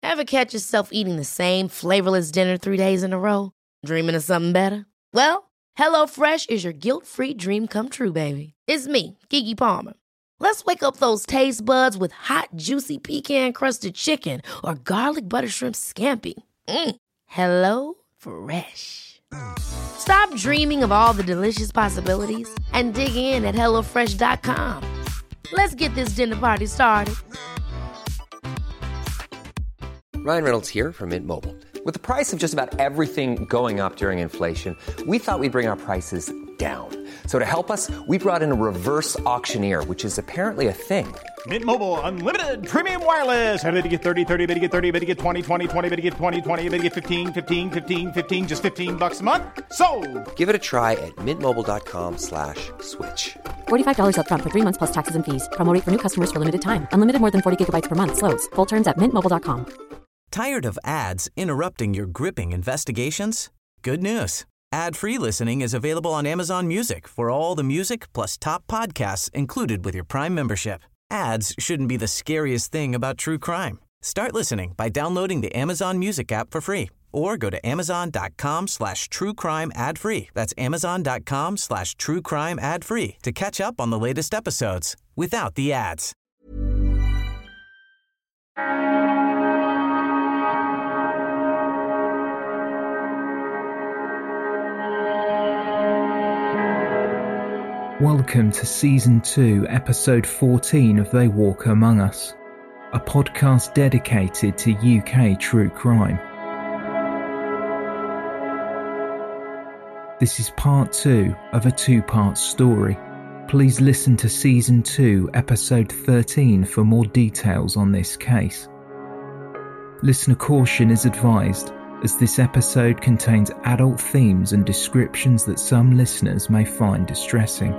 Ever catch yourself eating the same flavorless dinner 3 days in a row? Dreaming of something better? Well, HelloFresh is your guilt-free dream come true, baby. It's me, Keke Palmer. Let's wake up those taste buds with hot, juicy pecan-crusted chicken or garlic butter shrimp scampi. Hello Fresh. Stop dreaming of all the delicious possibilities and dig in at HelloFresh.com. Let's get this dinner party started. Ryan Reynolds here from Mint Mobile. With the price of just about everything going up during inflation, we thought we'd bring our prices down. So to help us, we brought in a reverse auctioneer, which is apparently a thing. Mint Mobile Unlimited Premium Wireless. How to get 30, 30, bit to get 30, bit to get 20, 20, 20, bit to get 20, 20, bit to get 15, 15, 15, 15, just $15 a month? Sold! Give it a try at mintmobile.com/switch. $45 up front for 3 months plus taxes and fees. Promo rate for new customers for limited time. Unlimited more than 40 gigabytes per month. Slows full terms at mintmobile.com. Tired of ads interrupting your gripping investigations? Good news. Ad-free listening is available on Amazon Music for all the music plus top podcasts included with your Prime membership. Ads shouldn't be the scariest thing about true crime. Start listening by downloading the Amazon Music app for free or go to amazon.com/truecrime ad-free. That's amazon.com/truecrime ad-free to catch up on the latest episodes without the ads. Welcome to Season 2, Episode 14 of They Walk Among Us, a podcast dedicated to UK true crime. This is part 2 of a 2-part story. Please listen to Season 2, Episode 13 for more details on this case. Listener caution is advised, as this episode contains adult themes and descriptions that some listeners may find distressing.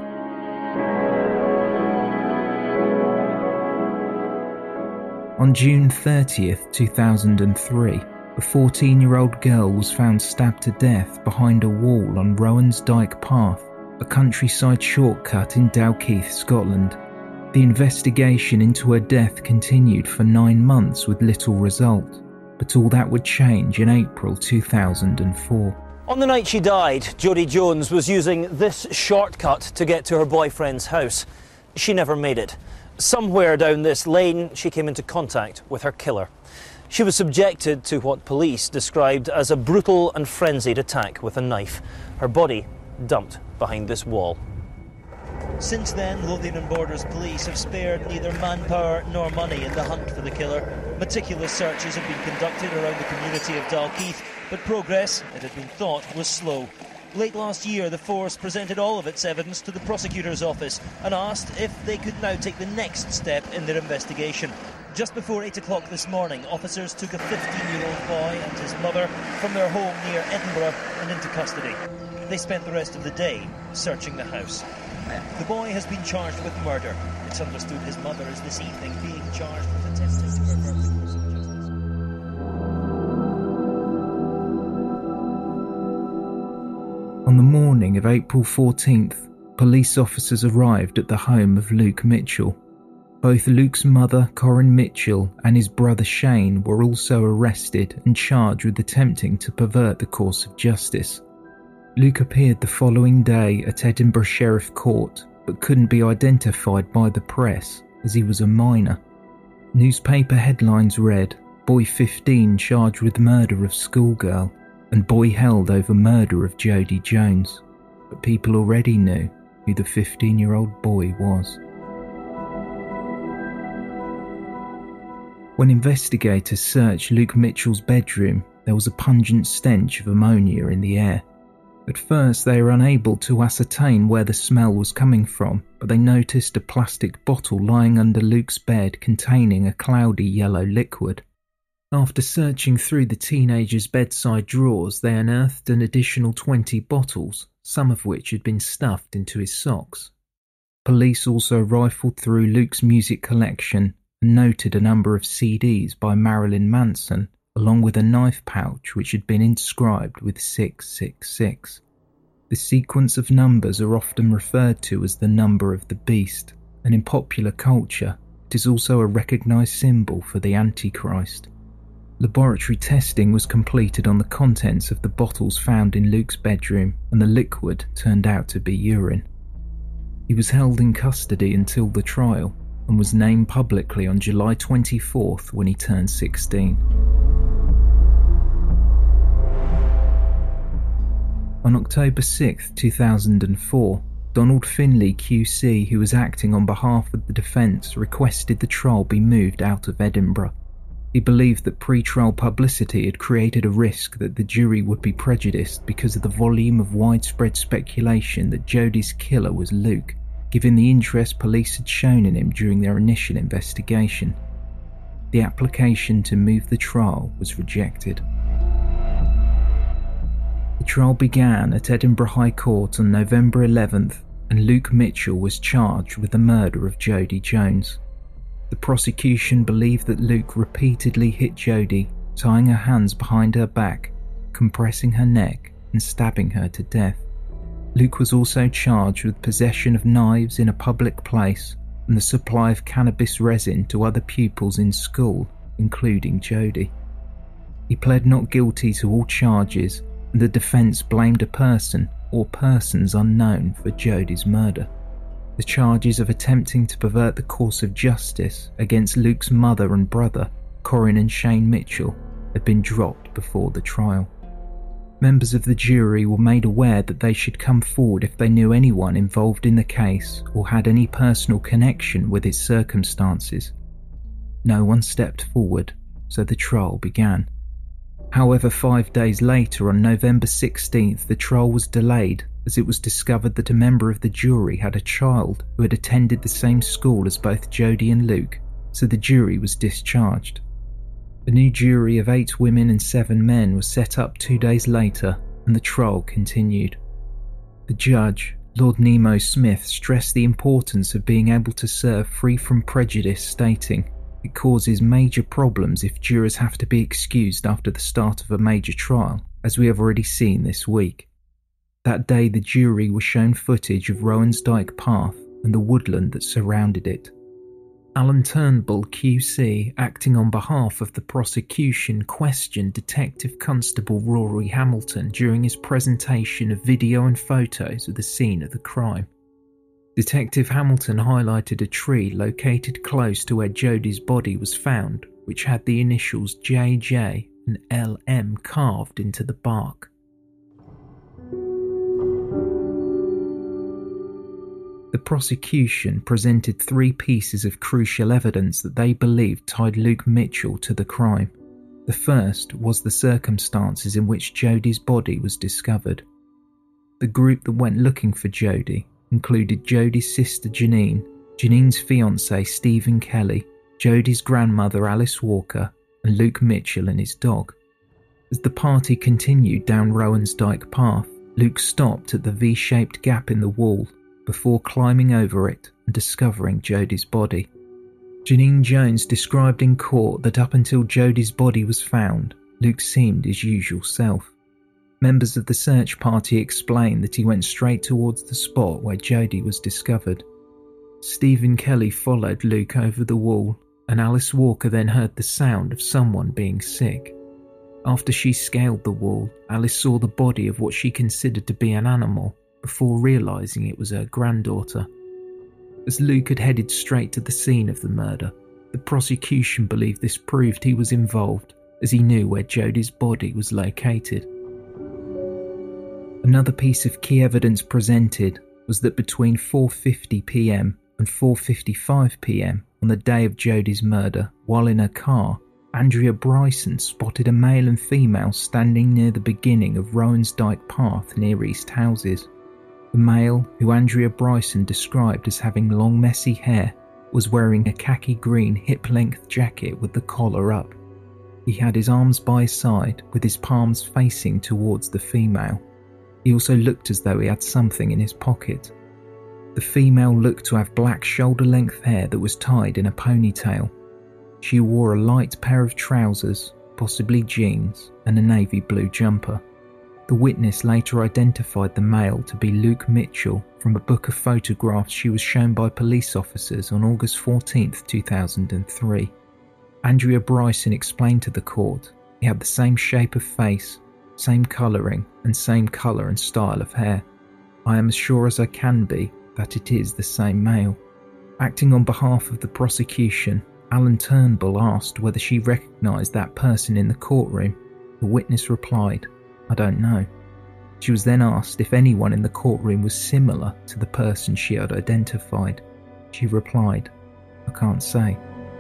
On June 30th, 2003, a 14-year-old girl was found stabbed to death behind a wall on Rowan's Dyke Path, a countryside shortcut in Dalkeith, Scotland. The investigation into her death continued for 9 months with little result, but all that would change in April 2004. On the night she died, Jodie Jones was using this shortcut to get to her boyfriend's house. She never made it. Somewhere down this lane, she came into contact with her killer. She was subjected to what police described as a brutal and frenzied attack with a knife. Her body dumped behind this wall. Since then, Lothian and Borders police have spared neither manpower nor money in the hunt for the killer. Meticulous searches have been conducted around the community of Dalkeith, but progress, it had been thought, was slow. Late last year, the force presented all of its evidence to the prosecutor's office and asked if they could now take the next step in their investigation. Just before 8 o'clock this morning, officers took a 15-year-old boy and his mother from their home near Edinburgh and into custody. They spent the rest of the day searching the house. The boy has been charged with murder. It's understood his mother is this evening being charged with attempting to pervert the course of justice. On the morning of April 14th, police officers arrived at the home of Luke Mitchell. Both Luke's mother, Corinne Mitchell, and his brother Shane were also arrested and charged with attempting to pervert the course of justice. Luke appeared the following day at Edinburgh Sheriff Court, but couldn't be identified by the press as he was a minor. Newspaper headlines read, "Boy 15 charged with murder of schoolgirl," and "Boy held over murder of Jodie Jones," but people already knew who the 15-year-old boy was. When investigators searched Luke Mitchell's bedroom, there was a pungent stench of ammonia in the air. At first, they were unable to ascertain where the smell was coming from, but they noticed a plastic bottle lying under Luke's bed containing a cloudy yellow liquid. After searching through the teenager's bedside drawers, they unearthed an additional 20 bottles, some of which had been stuffed into his socks. Police also rifled through Luke's music collection and noted a number of CDs by Marilyn Manson, along with a knife pouch which had been inscribed with 666. The sequence of numbers are often referred to as the number of the beast, and in popular culture, it is also a recognised symbol for the Antichrist. Laboratory testing was completed on the contents of the bottles found in Luke's bedroom, and the liquid turned out to be urine. He was held in custody until the trial and was named publicly on July 24th when he turned 16. On October 6, 2004, Donald Finlay QC, who was acting on behalf of the defence, requested the trial be moved out of Edinburgh. He believed that pre-trial publicity had created a risk that the jury would be prejudiced because of the volume of widespread speculation that Jodi's killer was Luke, given the interest police had shown in him during their initial investigation. The application to move the trial was rejected. The trial began at Edinburgh High Court on November 11th, and Luke Mitchell was charged with the murder of Jodi Jones. The prosecution believed that Luke repeatedly hit Jodi, tying her hands behind her back, compressing her neck, and stabbing her to death. Luke was also charged with possession of knives in a public place and the supply of cannabis resin to other pupils in school, including Jodi. He pled not guilty to all charges, and the defence blamed a person or persons unknown for Jodi's murder. The charges of attempting to pervert the course of justice against Luke's mother and brother, Corin and Shane Mitchell, had been dropped before the trial. Members of the jury were made aware that they should come forward if they knew anyone involved in the case or had any personal connection with its circumstances. No one stepped forward, so the trial began. However, 5 days later, on November 16th, the trial was delayed as it was discovered that a member of the jury had a child who had attended the same school as both Jodi and Luke, so the jury was discharged. A new jury of 8 women and 7 men was set up 2 days later, and the trial continued. The judge, Lord Nemo Smith, stressed the importance of being able to serve free from prejudice, stating, "It causes major problems if jurors have to be excused after the start of a major trial, as we have already seen this week." That day the jury was shown footage of Rowensdyke Path and the woodland that surrounded it. Alan Turnbull QC, acting on behalf of the prosecution, questioned Detective Constable Rory Hamilton during his presentation of video and photos of the scene of the crime. Detective Hamilton highlighted a tree located close to where Jodi's body was found, which had the initials JJ and LM carved into the bark. The prosecution presented 3 pieces of crucial evidence that they believed tied Luke Mitchell to the crime. The first was the circumstances in which Jodi's body was discovered. The group that went looking for Jodi included Jodi's sister Janine, Janine's fiancé Stephen Kelly, Jodi's grandmother Alice Walker, and Luke Mitchell and his dog. As the party continued down Rowensdyke Path, Luke stopped at the V-shaped gap in the wall before climbing over it and discovering Jodi's body. Janine Jones described in court that up until Jodi's body was found, Luke seemed his usual self. Members of the search party explained that he went straight towards the spot where Jodi was discovered. Stephen Kelly followed Luke over the wall, and Alice Walker then heard the sound of someone being sick. After she scaled the wall, Alice saw the body of what she considered to be an animal, before realising it was her granddaughter. As Luke had headed straight to the scene of the murder, the prosecution believed this proved he was involved, as he knew where Jodi's body was located. Another piece of key evidence presented was that between 4:50 p.m. and 4:55 p.m. on the day of Jodi's murder, while in her car, Andrea Bryson spotted a male and female standing near the beginning of Rowensdyke Path near East Houses. The male, who Andrea Bryson described as having long messy hair, was wearing a khaki green hip-length jacket with the collar up. He had his arms by his side with his palms facing towards the female. He also looked as though he had something in his pocket. The female looked to have black shoulder-length hair that was tied in a ponytail. She wore a light pair of trousers, possibly jeans, and a navy blue jumper. The witness later identified the male to be Luke Mitchell from a book of photographs she was shown by police officers on August 14, 2003. Andrea Bryson explained to the court he had the same shape of face, same colouring and same colour and style of hair. I am as sure as I can be that it is the same male. Acting on behalf of the prosecution, Alan Turnbull asked whether she recognised that person in the courtroom. The witness replied, "I don't know." She was then asked if anyone in the courtroom was similar to the person she had identified. She replied, "I can't say."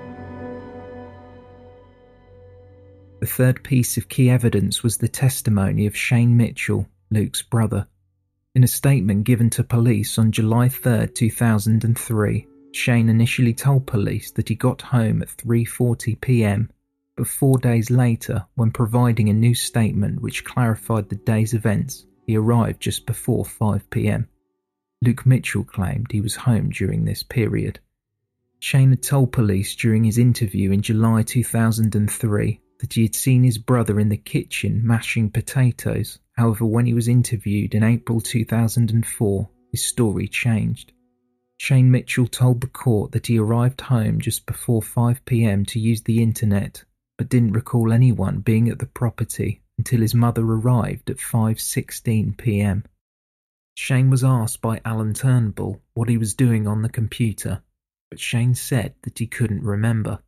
The third piece of key evidence was the testimony of Shane Mitchell, Luke's brother. In a statement given to police on July 3, 2003, Shane initially told police that he got home at 3:40 p.m, but 4 days later, when providing a new statement which clarified the day's events, he arrived just before 5 p.m. Luke Mitchell claimed he was home during this period. Shane had told police during his interview in July 2003 that he had seen his brother in the kitchen mashing potatoes. However, when he was interviewed in April 2004, his story changed. Shane Mitchell told the court that he arrived home just before 5 p.m. to use the internet, but didn't recall anyone being at the property until his mother arrived at 5:16 p.m. Shane was asked by Alan Turnbull what he was doing on the computer, but Shane said that he couldn't remember.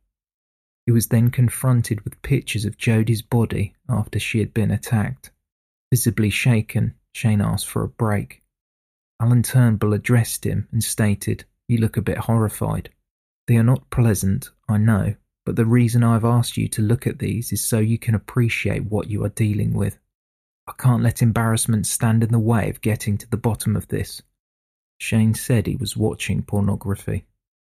He was then confronted with pictures of Jodie's body after she had been attacked. Visibly shaken, Shane asked for a break. Alan Turnbull addressed him and stated, "You look a bit horrified. They are not pleasant, I know, but the reason I've asked you to look at these is so you can appreciate what you are dealing with. I can't let embarrassment stand in the way of getting to the bottom of this." Shane said he was watching pornography.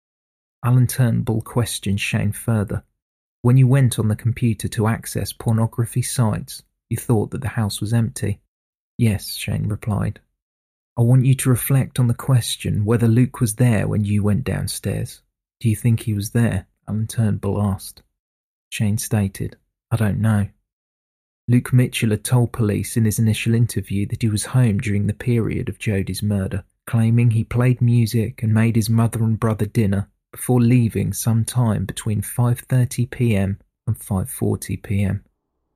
Alan Turnbull questioned Shane further. "When you went on the computer to access pornography sites, you thought that the house was empty?" "Yes," Shane replied. "I want you to reflect on the question whether Luke was there when you went downstairs. Do you think he was there?" Alan Turnbull asked. Shane stated, "I don't know." Luke Mitchell had told police in his initial interview that he was home during the period of Jodie's murder, claiming he played music and made his mother and brother dinner before leaving sometime between 5:30 p.m. and 5:40 p.m.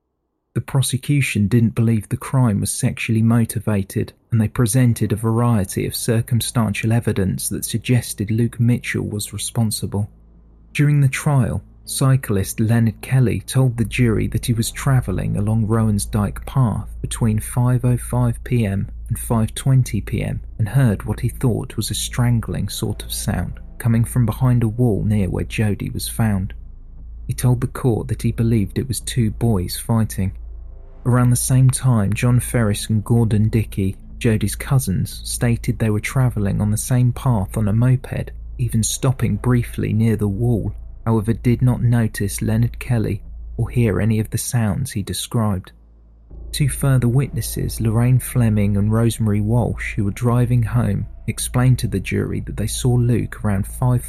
The prosecution didn't believe the crime was sexually motivated, and they presented a variety of circumstantial evidence that suggested Luke Mitchell was responsible. During the trial, cyclist Leonard Kelly told the jury that he was travelling along Rowansdyke Path between 5:05 p.m. and 5:20 p.m. and heard what he thought was a strangling sort of sound coming from behind a wall near where Jodie was found. He told the court that he believed it was two boys fighting. Around the same time, John Ferris and Gordon Dickey, Jodie's cousins, stated they were travelling on the same path on a moped, even stopping briefly near the wall, however did not notice Leonard Kelly or hear any of the sounds he described. Two further witnesses, Lorraine Fleming and Rosemary Walsh, who were driving home, explained to the jury that they saw Luke around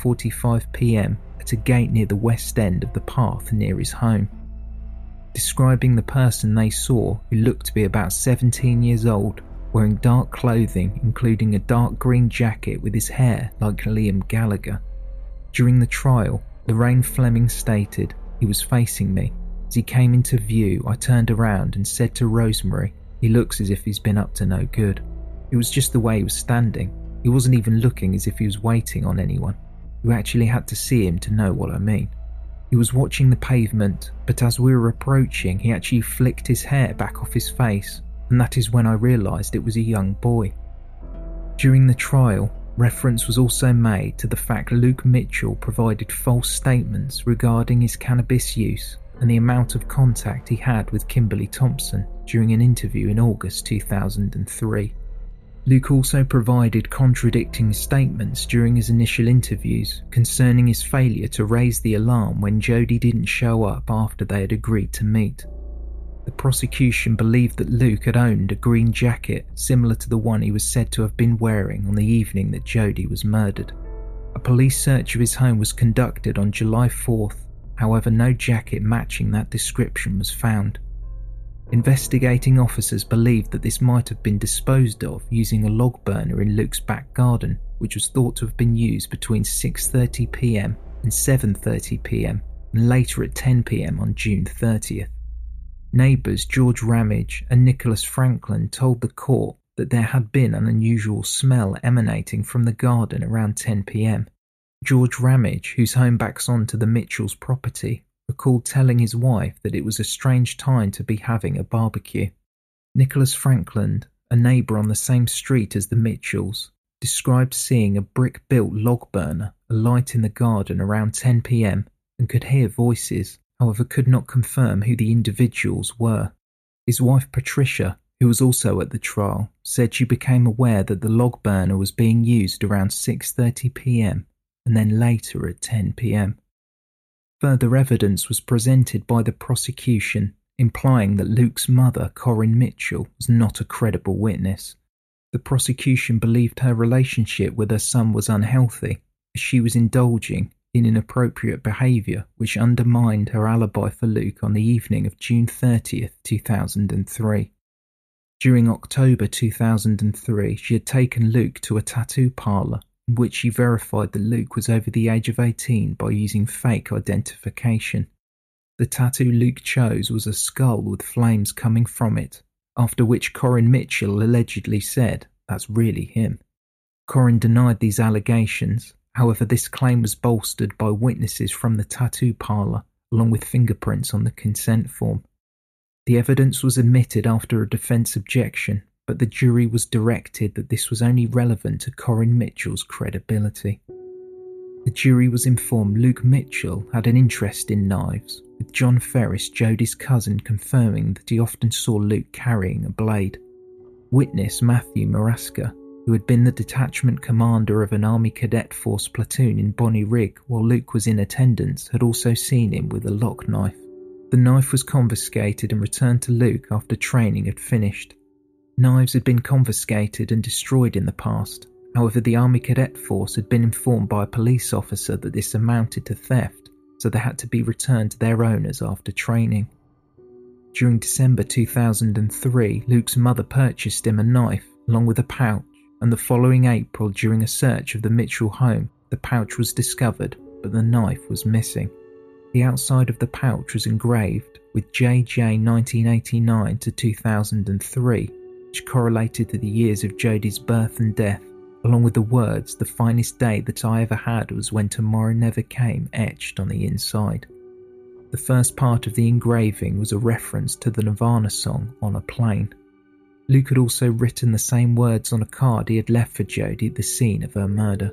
5:45 p.m. at a gate near the west end of the path near his home. Describing the person they saw, who looked to be about 17 years old, wearing dark clothing including a dark green jacket with his hair like Liam Gallagher. During the trial, Lorraine Fleming stated, "He was facing me. As he came into view, I turned around and said to Rosemary, 'He looks as if he's been up to no good.' It was just the way he was standing. He wasn't even looking as if he was waiting on anyone. You actually had to see him to know what I mean. He was watching the pavement, but as we were approaching, he actually flicked his hair back off his face, and that is when I realised it was a young boy." During the trial, reference was also made to the fact Luke Mitchell provided false statements regarding his cannabis use and the amount of contact he had with Kimberly Thompson during an interview in August 2003. Luke also provided contradicting statements during his initial interviews concerning his failure to raise the alarm when Jodie didn't show up after they had agreed to meet. The prosecution believed that Luke had owned a green jacket similar to the one he was said to have been wearing on the evening that Jodie was murdered. A police search of his home was conducted on July 4th, however no jacket matching that description was found. Investigating officers believed that this might have been disposed of using a log burner in Luke's back garden, which was thought to have been used between 6:30 p.m. and 7:30 p.m. and later at 10 p.m. on June 30th. Neighbours George Ramage and Nicholas Franklin told the court that there had been an unusual smell emanating from the garden around 10 p.m. George Ramage, whose home backs onto the Mitchells' property, recalled telling his wife that it was a strange time to be having a barbecue. Nicholas Franklin, a neighbour on the same street as the Mitchells, described seeing a brick-built log burner alight in the garden around 10 p.m. and could hear voices, however could not confirm who the individuals were. His wife Patricia, who was also at the trial, said she became aware that the log burner was being used around 6:30 p.m. and then later at 10 p.m. Further evidence was presented by the prosecution, implying that Luke's mother, Corinne Mitchell, was not a credible witness. The prosecution believed her relationship with her son was unhealthy, as she was indulging in inappropriate behaviour which undermined her alibi for Luke on the evening of June 30th, 2003. During October 2003, she had taken Luke to a tattoo parlour in which she verified that Luke was over the age of 18 by using fake identification. The tattoo Luke chose was a skull with flames coming from it, after which Corinne Mitchell allegedly said, "That's really him." Corinne denied these allegations, however this claim was bolstered by witnesses from the tattoo parlour, along with fingerprints on the consent form. The evidence was admitted after a defence objection, but the jury was directed that this was only relevant to Corinne Mitchell's credibility. The jury was informed Luke Mitchell had an interest in knives, with John Ferris, Jodie's cousin, confirming that he often saw Luke carrying a blade. Witness Matthew Maraska, who had been the detachment commander of an Army Cadet Force platoon in Bonnie Rig while Luke was in attendance, had also seen him with a lock knife. The knife was confiscated and returned to Luke after training had finished. Knives had been confiscated and destroyed in the past. However, the Army Cadet Force had been informed by a police officer that this amounted to theft, so they had to be returned to their owners after training. During December 2003, Luke's mother purchased him a knife along with a pouch, and the following April, during a search of the Mitchell home, the pouch was discovered, but the knife was missing. The outside of the pouch was engraved with JJ 1989 to 2003, which correlated to the years of Jodie's birth and death, along with the words, "The finest day that I ever had was when tomorrow never came," etched on the inside. The first part of the engraving was a reference to the Nirvana song On a Plane. Luke had also written the same words on a card he had left for Jodie at the scene of her murder.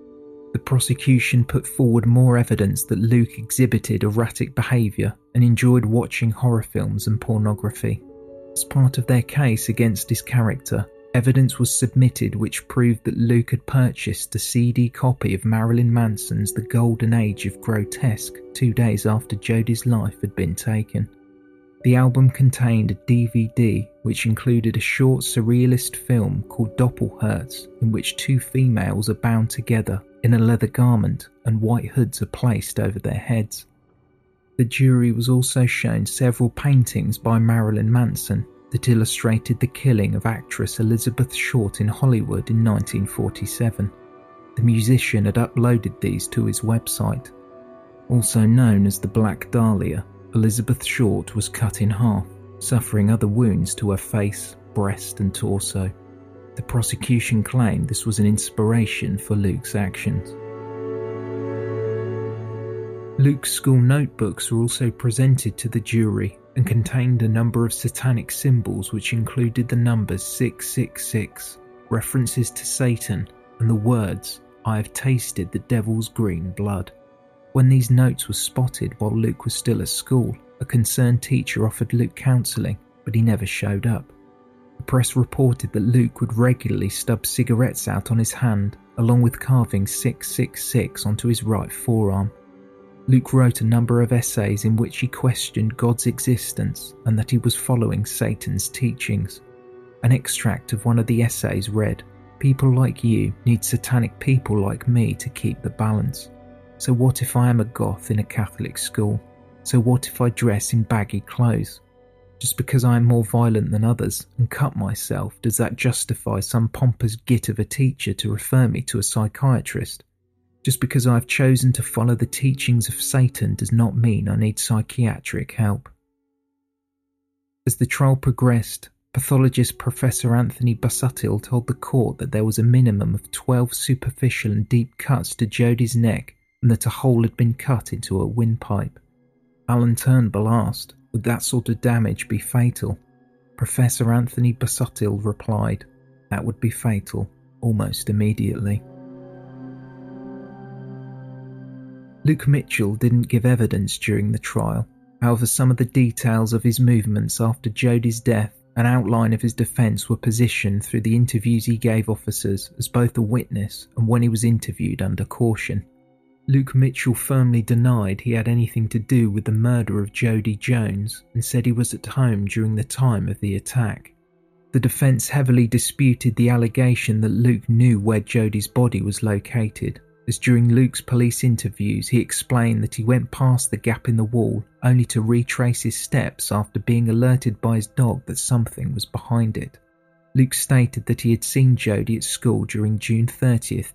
The prosecution put forward more evidence that Luke exhibited erratic behaviour and enjoyed watching horror films and pornography. As part of their case against his character, evidence was submitted which proved that Luke had purchased a CD copy of Marilyn Manson's The Golden Age of Grotesque 2 days after Jodie's life had been taken. The album contained a DVD which included a short surrealist film called Doppelherz, in which two females are bound together in a leather garment and white hoods are placed over their heads. The jury was also shown several paintings by Marilyn Manson that illustrated the killing of actress Elizabeth Short in Hollywood in 1947. The musician had uploaded these to his website. Also known as the Black Dahlia, Elizabeth Short was cut in half, suffering other wounds to her face, breast and torso. The prosecution claimed this was an inspiration for Luke's actions. Luke's school notebooks were also presented to the jury and contained a number of satanic symbols which included the numbers 666, references to Satan, and the words, "I have tasted the devil's green blood." When these notes were spotted while Luke was still at school, a concerned teacher offered Luke counselling, but he never showed up. The press reported that Luke would regularly stub cigarettes out on his hand, along with carving 666 onto his right forearm. Luke wrote a number of essays in which he questioned God's existence and that he was following Satan's teachings. An extract of one of the essays read, "People like you need satanic people like me to keep the balance. So what if I am a goth in a Catholic school? So what if I dress in baggy clothes? Just because I am more violent than others and cut myself, does that justify some pompous git of a teacher to refer me to a psychiatrist? Just because I have chosen to follow the teachings of Satan does not mean I need psychiatric help. As the trial progressed, pathologist Professor Anthony Busuttil told the court that there was a minimum of 12 superficial and deep cuts to Jodi's neck and that a hole had been cut into her windpipe. Alan Turnbull asked, would that sort of damage be fatal? Professor Anthony Busuttil replied, that would be fatal, almost immediately. Luke Mitchell didn't give evidence during the trial. However, some of the details of his movements after Jodi's death and outline of his defence were positioned through the interviews he gave officers as both a witness and when he was interviewed under caution. Luke Mitchell firmly denied he had anything to do with the murder of Jodi Jones and said he was at home during the time of the attack. The defence heavily disputed the allegation that Luke knew where Jodi's body was located, as during Luke's police interviews he explained that he went past the gap in the wall only to retrace his steps after being alerted by his dog that something was behind it. Luke stated that he had seen Jodi at school during June 30th,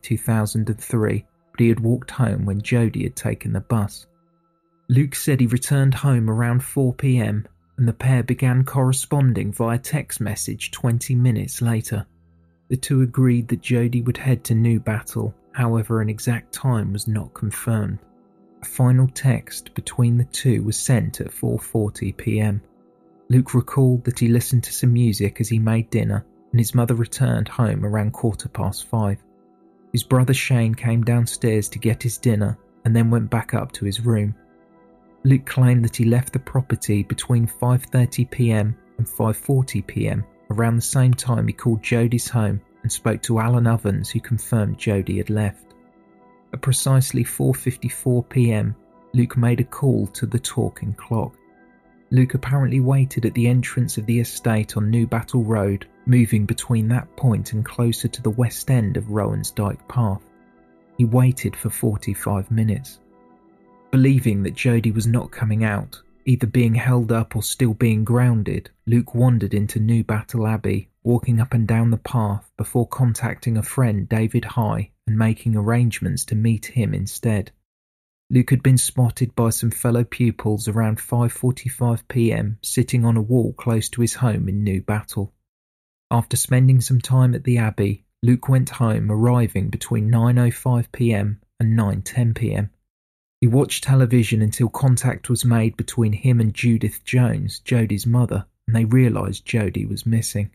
2003, but he had walked home when Jodi had taken the bus. Luke said he returned home around 4 p.m. and the pair began corresponding via text message 20 minutes later. The two agreed that Jodi would head to New Battle, however an exact time was not confirmed. A final text between the two was sent at 4:40 p.m. Luke recalled that he listened to some music as he made dinner and his mother returned home around 5:15. His brother Shane came downstairs to get his dinner and then went back up to his room. Luke claimed that he left the property between 5:30 p.m. and 5:40 p.m, around the same time he called Jodi's home and spoke to Alan Ovens, who confirmed Jodi had left. At precisely 4:54 p.m, Luke made a call to the talking clock. Luke apparently waited at the entrance of the estate on New Battle Road, moving between that point and closer to the west end of Rowansdyke Path. He waited for 45 minutes. Believing that Jodi was not coming out, either being held up or still being grounded, Luke wandered into New Battle Abbey, walking up and down the path before contacting a friend, David High, and making arrangements to meet him instead. Luke had been spotted by some fellow pupils around 5:45 p.m, sitting on a wall close to his home in New Battle. After spending some time at the Abbey, Luke went home, arriving between 9:05 p.m. and 9:10 p.m. He watched television until contact was made between him and Judith Jones, Jodi's mother, and they realised Jodi was missing.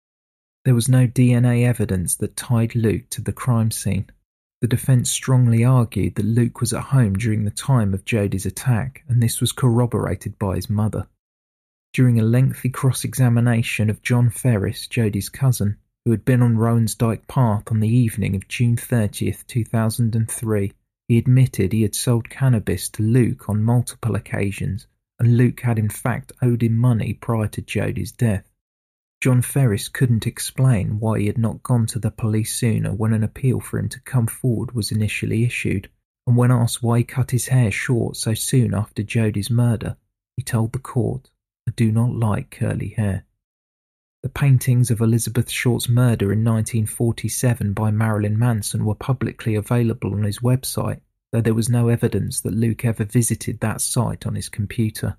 There was no DNA evidence that tied Luke to the crime scene. The defence strongly argued that Luke was at home during the time of Jodi's attack, and this was corroborated by his mother. During a lengthy cross-examination of John Ferris, Jodi's cousin, who had been on Rowansdyke Path on the evening of June 30th, 2003, he admitted he had sold cannabis to Luke on multiple occasions, and Luke had in fact owed him money prior to Jodi's death. John Ferris couldn't explain why he had not gone to the police sooner when an appeal for him to come forward was initially issued, and when asked why he cut his hair short so soon after Jodi's murder, he told the court, "I do not like curly hair." The paintings of Elizabeth Short's murder in 1947 by Marilyn Manson were publicly available on his website, though there was no evidence that Luke ever visited that site on his computer.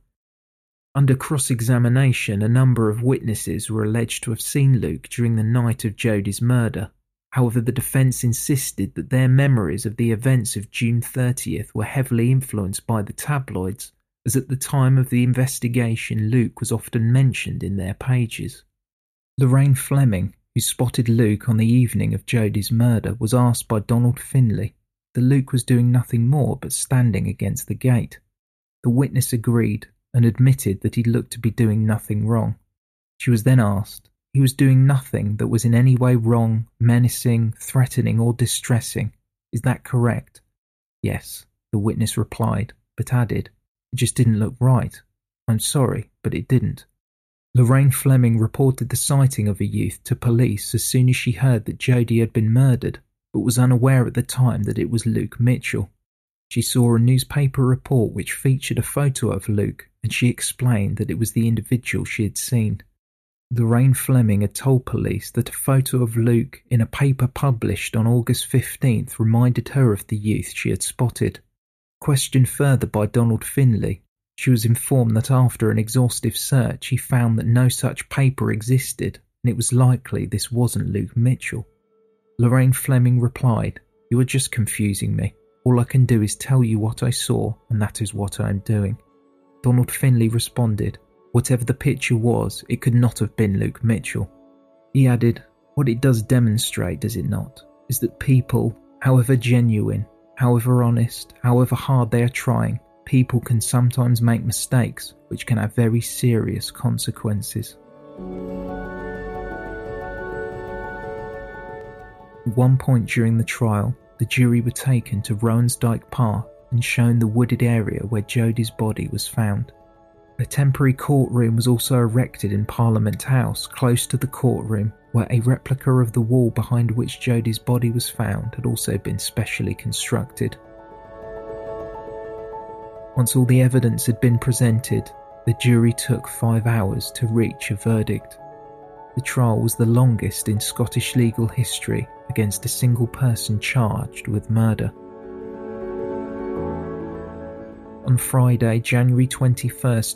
Under cross-examination, a number of witnesses were alleged to have seen Luke during the night of Jodi's murder. However, the defence insisted that their memories of the events of June 30th were heavily influenced by the tabloids, as at the time of the investigation Luke was often mentioned in their pages. Lorraine Fleming, who spotted Luke on the evening of Jodi's murder, was asked by Donald Finlay that Luke was doing nothing more but standing against the gate. The witness agreed and admitted that he looked to be doing nothing wrong. She was then asked, "He was doing nothing that was in any way wrong, menacing, threatening or distressing. Is that correct?" "Yes," the witness replied, but added, "It just didn't look right. I'm sorry, but it didn't." Lorraine Fleming reported the sighting of a youth to police as soon as she heard that Jodi had been murdered, but was unaware at the time that it was Luke Mitchell. She saw a newspaper report which featured a photo of Luke, and she explained that it was the individual she had seen. Lorraine Fleming had told police that a photo of Luke in a paper published on August 15th reminded her of the youth she had spotted. Questioned further by Donald Finley, she was informed that after an exhaustive search he found that no such paper existed and it was likely this wasn't Luke Mitchell. Lorraine Fleming replied, "You are just confusing me. All I can do is tell you what I saw and that is what I am doing." Donald Finley responded, "Whatever the picture was, it could not have been Luke Mitchell." He added, "What it does demonstrate, does it not, is that people, however genuine, however honest, however hard they are trying, people can sometimes make mistakes which can have very serious consequences." At one point during the trial, the jury were taken to Rowensdyke Park and shown the wooded area where Jodi's body was found. A temporary courtroom was also erected in Parliament House close to the courtroom, where a replica of the wall behind which Jodi's body was found had also been specially constructed. Once all the evidence had been presented, the jury took 5 hours to reach a verdict. The trial was the longest in Scottish legal history against a single person charged with murder. On Friday, January 21st,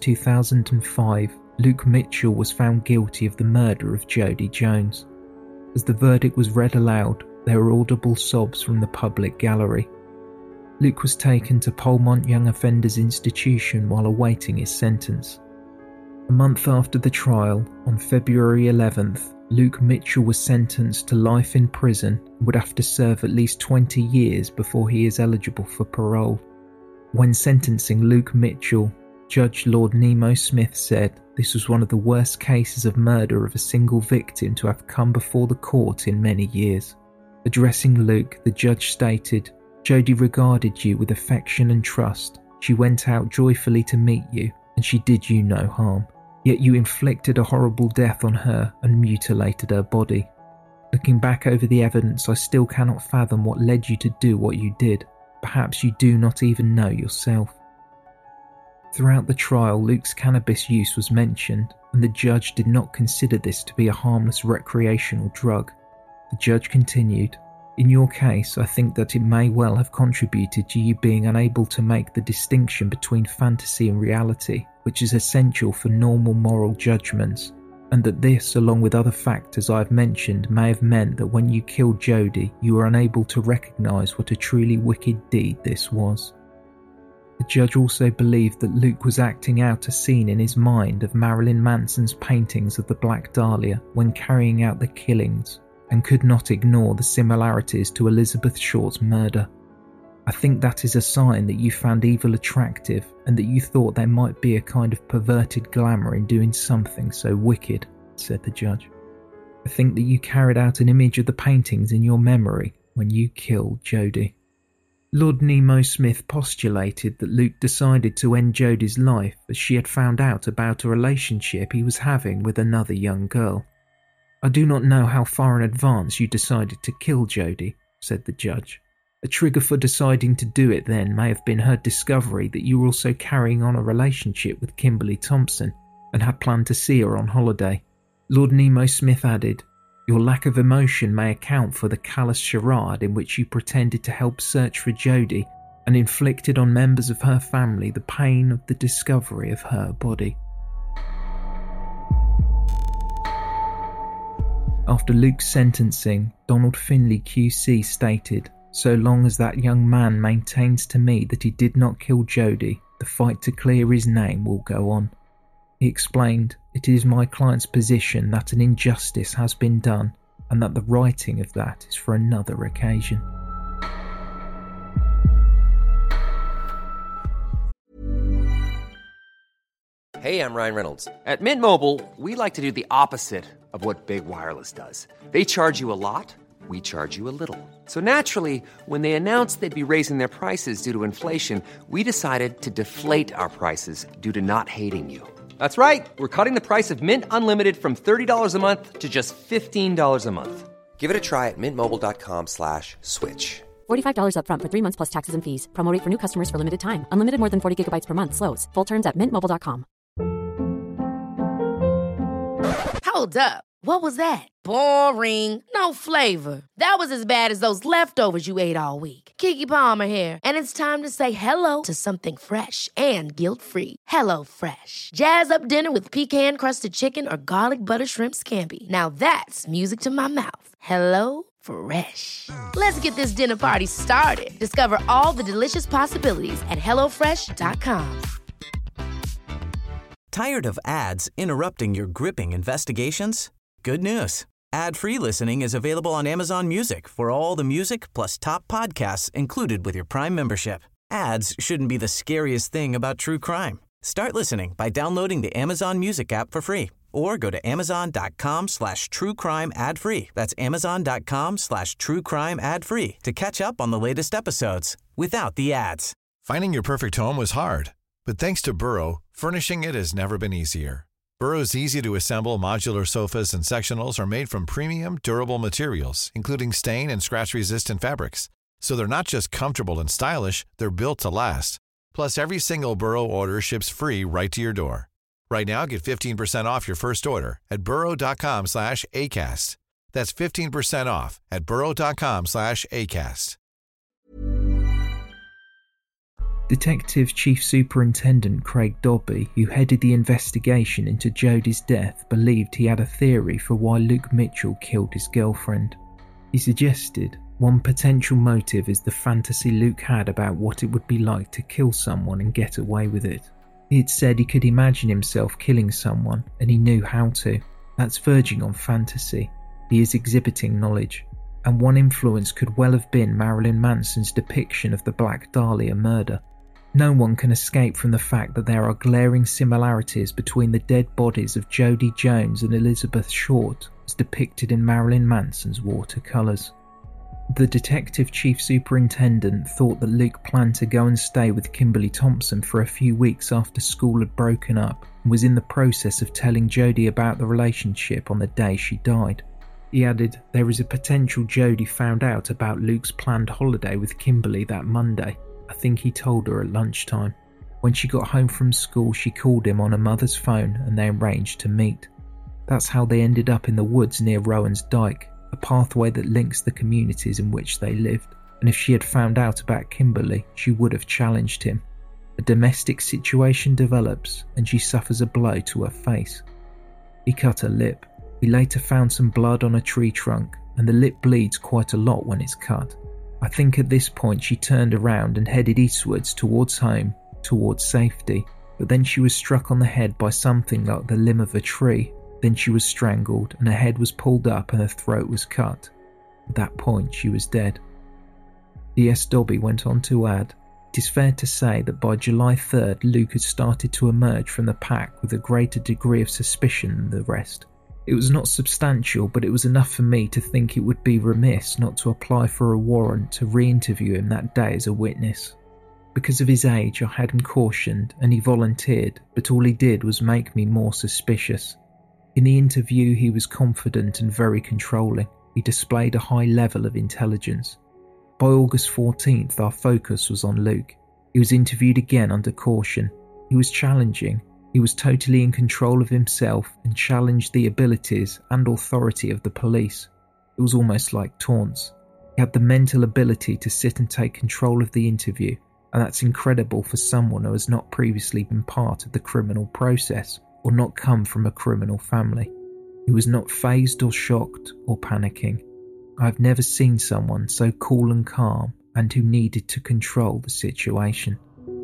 2005, Luke Mitchell was found guilty of the murder of Jodi Jones. As the verdict was read aloud, there were audible sobs from the public gallery. Luke was taken to Polmont Young Offenders Institution while awaiting his sentence. A month after the trial, on February 11th, Luke Mitchell was sentenced to life in prison and would have to serve at least 20 years before he is eligible for parole. When sentencing Luke Mitchell, Judge Lord Nemo Smith said this was one of the worst cases of murder of a single victim to have come before the court in many years. Addressing Luke, the judge stated, "Jodi regarded you with affection and trust. She went out joyfully to meet you, and she did you no harm. Yet you inflicted a horrible death on her and mutilated her body. Looking back over the evidence, I still cannot fathom what led you to do what you did. Perhaps you do not even know yourself." Throughout the trial, Luke's cannabis use was mentioned, and the judge did not consider this to be a harmless recreational drug. The judge continued, "In your case, I think that it may well have contributed to you being unable to make the distinction between fantasy and reality, which is essential for normal moral judgments, and that this, along with other factors I have mentioned, may have meant that when you killed Jodi, you were unable to recognise what a truly wicked deed this was." The judge also believed that Luke was acting out a scene in his mind of Marilyn Manson's paintings of the Black Dahlia when carrying out the killings, and could not ignore the similarities to Elizabeth Short's murder. "I think that is a sign that you found evil attractive and that you thought there might be a kind of perverted glamour in doing something so wicked," said the judge. "I think that you carried out an image of the paintings in your memory when you killed Jodi." Lord Nemo Smith postulated that Luke decided to end Jodi's life as she had found out about a relationship he was having with another young girl. "I do not know how far in advance you decided to kill Jodi," said the judge. "A trigger for deciding to do it then may have been her discovery that you were also carrying on a relationship with Kimberly Thompson and had planned to see her on holiday." Lord Nemo Smith added, "Your lack of emotion may account for the callous charade in which you pretended to help search for Jodi and inflicted on members of her family the pain of the discovery of her body." After Luke's sentencing, Donald Finley QC stated, "So long as that young man maintains to me that he did not kill Jodi, the fight to clear his name will go on." He explained, "It is my client's position that an injustice has been done and that the righting of that is for another occasion." Hey, I'm Ryan Reynolds. At Mint Mobile, we like to do the opposite of what Big Wireless does. They charge you a lot, we charge you a little. So naturally, when they announced they'd be raising their prices due to inflation, we decided to deflate our prices due to not hating you. That's right. We're cutting the price of Mint Unlimited from $30 a month to just $15 a month. Give it a try at mintmobile.com/switch. $45 up front for 3 months plus taxes and fees. Promo rate for new customers for limited time. Unlimited more than 40 gigabytes per month slows. Full terms at mintmobile.com. Hold up. What was that? Boring. No flavor. That was as bad as those leftovers you ate all week. Keke Palmer here, and it's time to say hello to something fresh and guilt-free. Hello Fresh. Jazz up dinner with pecan-crusted chicken or garlic butter shrimp scampi. Now that's music to my mouth. Hello Fresh. Let's get this dinner party started. Discover all the delicious possibilities at hellofresh.com. Tired of ads interrupting your gripping investigations? Good news. Ad-free listening is available on Amazon Music for all the music plus top podcasts included with your Prime membership. Ads shouldn't be the scariest thing about true crime. Start listening by downloading the Amazon Music app for free or go to amazon.com/truecrime ad-free. That's amazon.com/truecrime ad-free to catch up on the latest episodes without the ads. Finding your perfect home was hard, but thanks to Burrow, furnishing it has never been easier. Burrow's easy-to-assemble modular sofas and sectionals are made from premium, durable materials, including stain and scratch-resistant fabrics. So they're not just comfortable and stylish, they're built to last. Plus, every single Burrow order ships free right to your door. Right now, get 15% off your first order at burrow.com/ACAST. That's 15% off at burrow.com/ACAST. Detective Chief Superintendent Craig Dobby, who headed the investigation into Jodi's death, believed he had a theory for why Luke Mitchell killed his girlfriend. He suggested one potential motive is the fantasy Luke had about what it would be like to kill someone and get away with it. He had said he could imagine himself killing someone and he knew how to. That's verging on fantasy. He is exhibiting knowledge. And one influence could well have been Marilyn Manson's depiction of the Black Dahlia murder. No one can escape from the fact that there are glaring similarities between the dead bodies of Jodi Jones and Elizabeth Short as depicted in Marilyn Manson's watercolours. The Detective Chief Superintendent thought that Luke planned to go and stay with Kimberly Thompson for a few weeks after school had broken up and was in the process of telling Jodi about the relationship on the day she died. He added, there is a potential Jodi found out about Luke's planned holiday with Kimberly that Monday. I think he told her at lunchtime. When she got home from school, she called him on her mother's phone and they arranged to meet. That's how they ended up in the woods near Rowan's Dyke, a pathway that links the communities in which they lived. And if she had found out about Kimberly, she would have challenged him. A domestic situation develops and she suffers a blow to her face. He cut her lip. He later found some blood on a tree trunk and the lip bleeds quite a lot when it's cut. I think at this point she turned around and headed eastwards towards home, towards safety, but then she was struck on the head by something like the limb of a tree. Then she was strangled and her head was pulled up and her throat was cut. At that point she was dead. D.S. Dobby went on to add, it is fair to say that by July 3rd Luke had started to emerge from the pack with a greater degree of suspicion than the rest. It was not substantial, but it was enough for me to think it would be remiss not to apply for a warrant to re-interview him that day as a witness. Because of his age, I had him cautioned and he volunteered, but all he did was make me more suspicious. In the interview, he was confident and very controlling. He displayed a high level of intelligence. By August 14th, our focus was on Luke. He was interviewed again under caution. He was challenging. He was totally in control of himself and challenged the abilities and authority of the police. It was almost like taunts. He had the mental ability to sit and take control of the interview, and that's incredible for someone who has not previously been part of the criminal process or not come from a criminal family. He was not fazed or shocked or panicking. I've never seen someone so cool and calm and who needed to control the situation.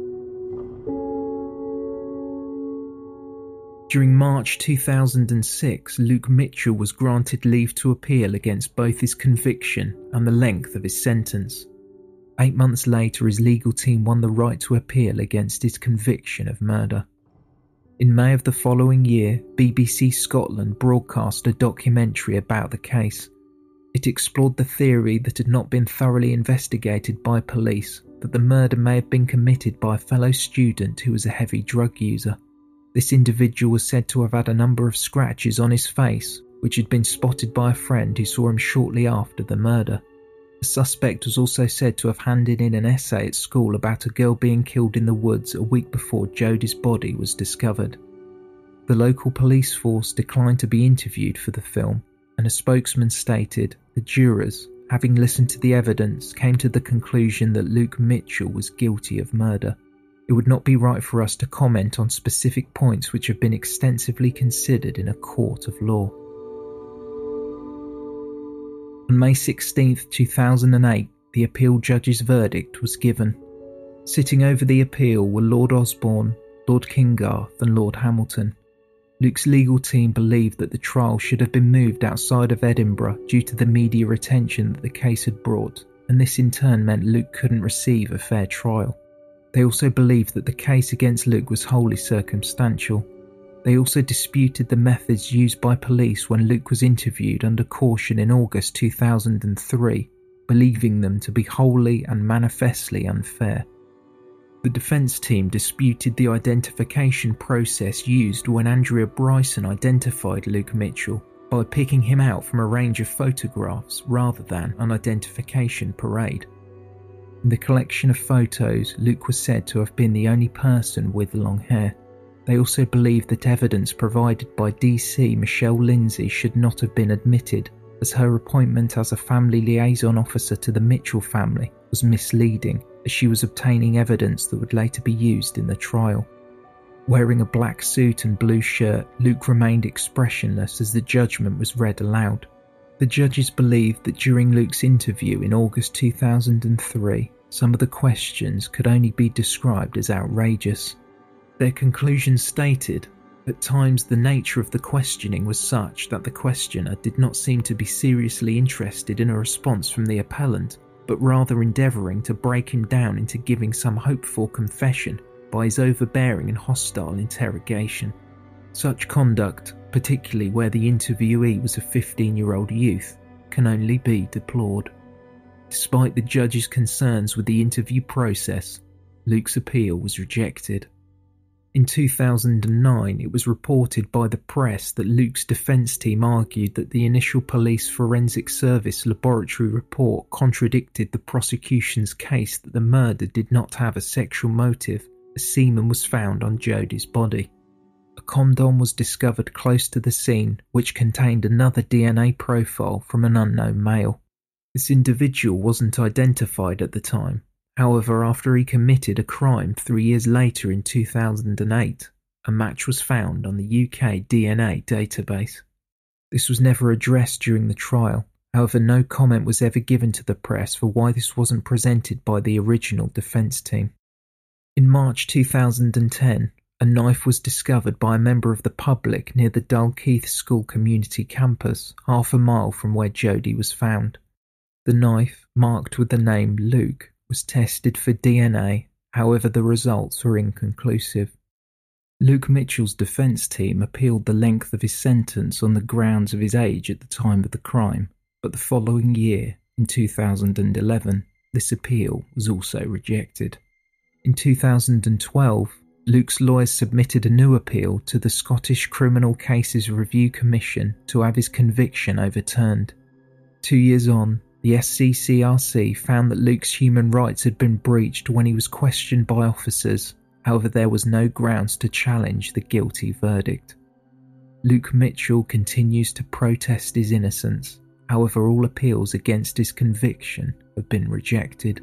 During March 2006, Luke Mitchell was granted leave to appeal against both his conviction and the length of his sentence. 8 months later, his legal team won the right to appeal against his conviction of murder. In May of the following year, BBC Scotland broadcast a documentary about the case. It explored the theory that had not been thoroughly investigated by police, that the murder may have been committed by a fellow student who was a heavy drug user. This individual was said to have had a number of scratches on his face, which had been spotted by a friend who saw him shortly after the murder. The suspect was also said to have handed in an essay at school about a girl being killed in the woods a week before Jodi's body was discovered. The local police force declined to be interviewed for the film, and a spokesman stated the jurors, having listened to the evidence, came to the conclusion that Luke Mitchell was guilty of murder. It would not be right for us to comment on specific points which have been extensively considered in a court of law. On May 16, 2008, the appeal judge's verdict was given. Sitting over the appeal were Lord Osborne, Lord Kingarth and Lord Hamilton. Luke's legal team believed that the trial should have been moved outside of Edinburgh due to the media attention that the case had brought, and this in turn meant Luke couldn't receive a fair trial. They also believed that the case against Luke was wholly circumstantial. They also disputed the methods used by police when Luke was interviewed under caution in August 2003, believing them to be wholly and manifestly unfair. The defence team disputed the identification process used when Andrea Bryson identified Luke Mitchell by picking him out from a range of photographs rather than an identification parade. In the collection of photos, Luke was said to have been the only person with long hair. They also believed that evidence provided by DC Michelle Lindsay should not have been admitted, as her appointment as a family liaison officer to the Mitchell family was misleading, as she was obtaining evidence that would later be used in the trial. Wearing a black suit and blue shirt, Luke remained expressionless as the judgment was read aloud. The judges believed that during Luke's interview in August 2003, some of the questions could only be described as outrageous. Their conclusions stated, at times the nature of the questioning was such that the questioner did not seem to be seriously interested in a response from the appellant, but rather endeavouring to break him down into giving some hopeful confession by his overbearing and hostile interrogation. Such conduct, particularly where the interviewee was a 15-year-old youth, can only be deplored. Despite the judge's concerns with the interview process, Luke's appeal was rejected. In 2009, it was reported by the press that Luke's defence team argued that the initial police forensic service laboratory report contradicted the prosecution's case that the murder did not have a sexual motive, as semen was found on Jodie's body. A condom was discovered close to the scene, which contained another DNA profile from an unknown male. This individual wasn't identified at the time. However, after he committed a crime 3 years later in 2008, a match was found on the UK DNA database. This was never addressed during the trial. However, no comment was ever given to the press for why this wasn't presented by the original defence team. In March 2010, a knife was discovered by a member of the public near the Dalkeith School community campus, half a mile from where Jodie was found. The knife, marked with the name Luke, was tested for DNA, however the results were inconclusive. Luke Mitchell's defence team appealed the length of his sentence on the grounds of his age at the time of the crime, but the following year, in 2011, this appeal was also rejected. In 2012, Luke's lawyers submitted a new appeal to the Scottish Criminal Cases Review Commission to have his conviction overturned. 2 years on, the SCCRC found that Luke's human rights had been breached when he was questioned by officers, however there was no grounds to challenge the guilty verdict. Luke Mitchell continues to protest his innocence, however all appeals against his conviction have been rejected.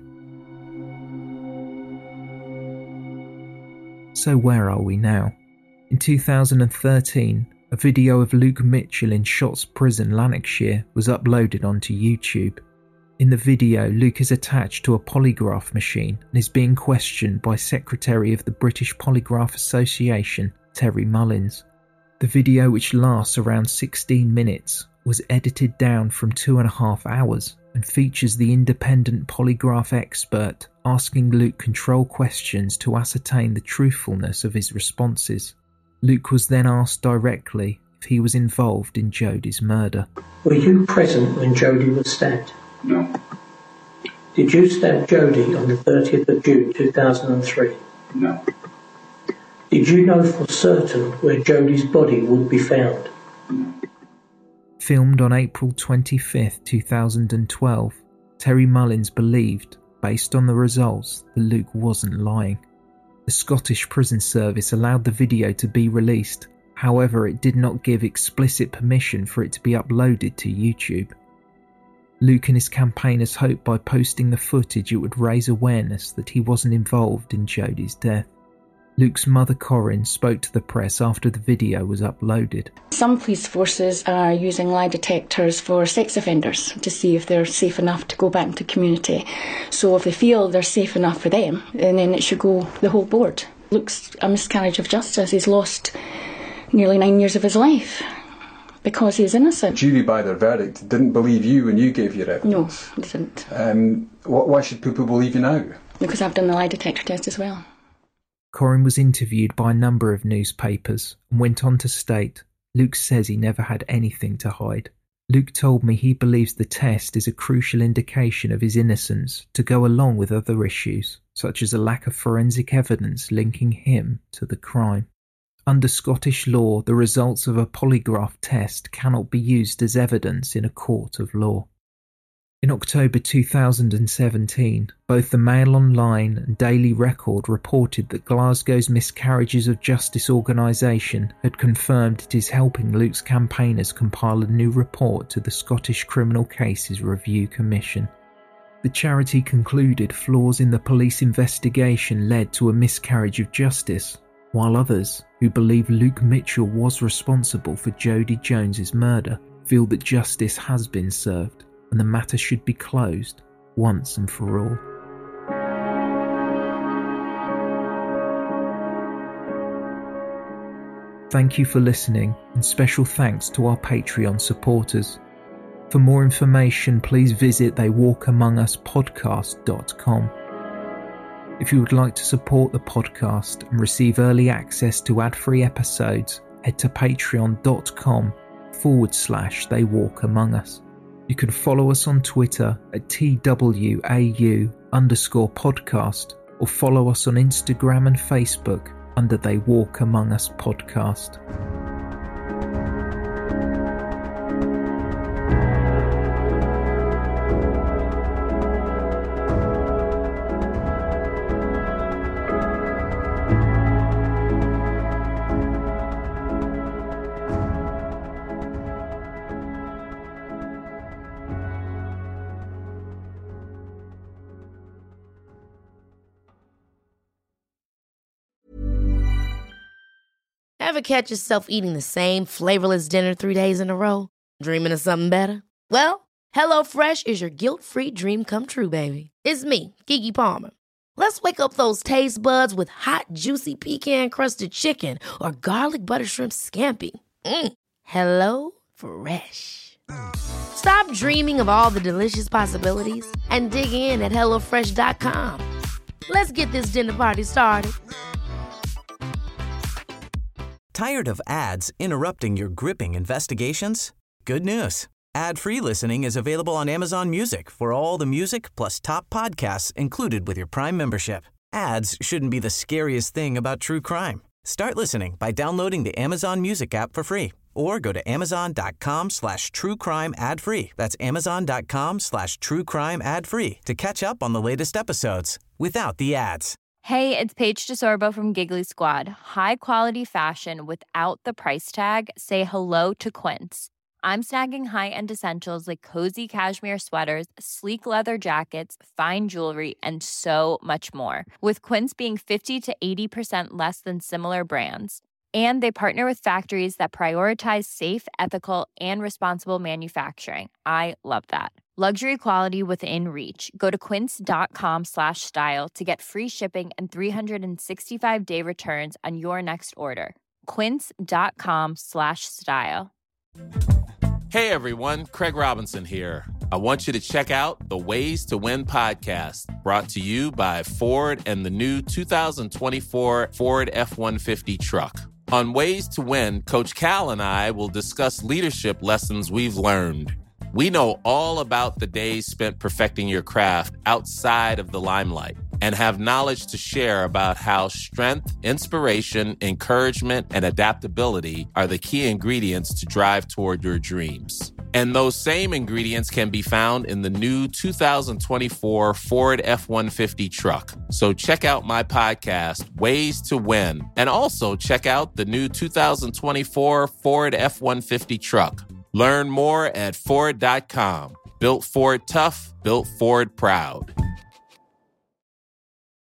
So where are we now? In 2013, a video of Luke Mitchell in Shotts Prison, Lanarkshire was uploaded onto YouTube. In the video, Luke is attached to a polygraph machine and is being questioned by Secretary of the British Polygraph Association, Terry Mullins. The video, which lasts around 16 minutes, was edited down from 2.5 hours and features the independent polygraph expert asking Luke control questions to ascertain the truthfulness of his responses. Luke was then asked directly if he was involved in Jodie's murder. Were you present when Jodie was stabbed? No. Did you stab Jodie on the 30th of June 2003? No. Did you know for certain where Jodie's body would be found? No. Filmed on April 25, 2012, Terry Mullins believed, based on the results, that Luke wasn't lying. The Scottish Prison Service allowed the video to be released. However, it did not give explicit permission for it to be uploaded to YouTube. Luke and his campaigners hoped by posting the footage it would raise awareness that he wasn't involved in Jodi's death. Luke's mother, Corinne, spoke to the press after the video was uploaded. Some police forces are using lie detectors for sex offenders to see if they're safe enough to go back into the community. So if they feel they're safe enough for them, then it should go the whole board. Luke's a miscarriage of justice. He's lost nearly 9 years of his life because he's innocent. The jury, by their verdict, didn't believe you when you gave your evidence. No, they didn't. Why should people believe you now? Because I've done the lie detector test as well. Corinne was interviewed by a number of newspapers and went on to state, Luke says he never had anything to hide. Luke told me he believes the test is a crucial indication of his innocence to go along with other issues, such as a lack of forensic evidence linking him to the crime. Under Scottish law, the results of a polygraph test cannot be used as evidence in a court of law. In October 2017, both the Mail Online and Daily Record reported that Glasgow's Miscarriages of Justice organisation had confirmed it is helping Luke's campaigners compile a new report to the Scottish Criminal Cases Review Commission. The charity concluded flaws in the police investigation led to a miscarriage of justice, while others, who believe Luke Mitchell was responsible for Jodi Jones's murder, feel that justice has been served and the matter should be closed once and for all. Thank you for listening, and special thanks to our Patreon supporters. For more information, please visit theywalkamonguspodcast.com. If you would like to support the podcast and receive early access to ad-free episodes, head to patreon.com/theywalkamongus. You can follow us on Twitter at TWAU_podcast or follow us on Instagram and Facebook under They Walk Among Us Podcast. Ever catch yourself eating the same flavorless dinner 3 days in a row? Dreaming of something better? Well, HelloFresh is your guilt-free dream come true, baby. It's me, Keke Palmer. Let's wake up those taste buds with hot, juicy pecan-crusted chicken or garlic butter shrimp scampi. Hello Fresh. Stop dreaming of all the delicious possibilities and dig in at HelloFresh.com. Let's get this dinner party started. Tired of ads interrupting your gripping investigations? Good news. Ad-free listening is available on Amazon Music for all the music plus top podcasts included with your Prime membership. Ads shouldn't be the scariest thing about true crime. Start listening by downloading the Amazon Music app for free or go to amazon.com/truecrime ad-free. That's amazon.com/truecrime ad-free to catch up on the latest episodes without the ads. Hey, it's Paige DeSorbo from Giggly Squad. High quality fashion without the price tag. Say hello to Quince. I'm snagging high-end essentials like cozy cashmere sweaters, sleek leather jackets, fine jewelry, and so much more. With Quince being 50 to 80% less than similar brands. And they partner with factories that prioritize safe, ethical, and responsible manufacturing. I love that. Luxury quality within reach. Go to quince.com/style to get free shipping and 365-day returns on your next order. Quince.com/style. Hey everyone, Craig Robinson here. I want you to check out the Ways to Win podcast, brought to you by Ford and the new 2024 Ford F-150 truck. On Ways to Win, Coach Cal and I will discuss leadership lessons we've learned. We know all about the days spent perfecting your craft outside of the limelight and have knowledge to share about how strength, inspiration, encouragement, and adaptability are the key ingredients to drive toward your dreams. And those same ingredients can be found in the new 2024 Ford F-150 truck. So check out my podcast, Ways to Win, and also check out the new 2024 Ford F-150 truck. Learn more at Ford.com. Built Ford tough, built Ford proud.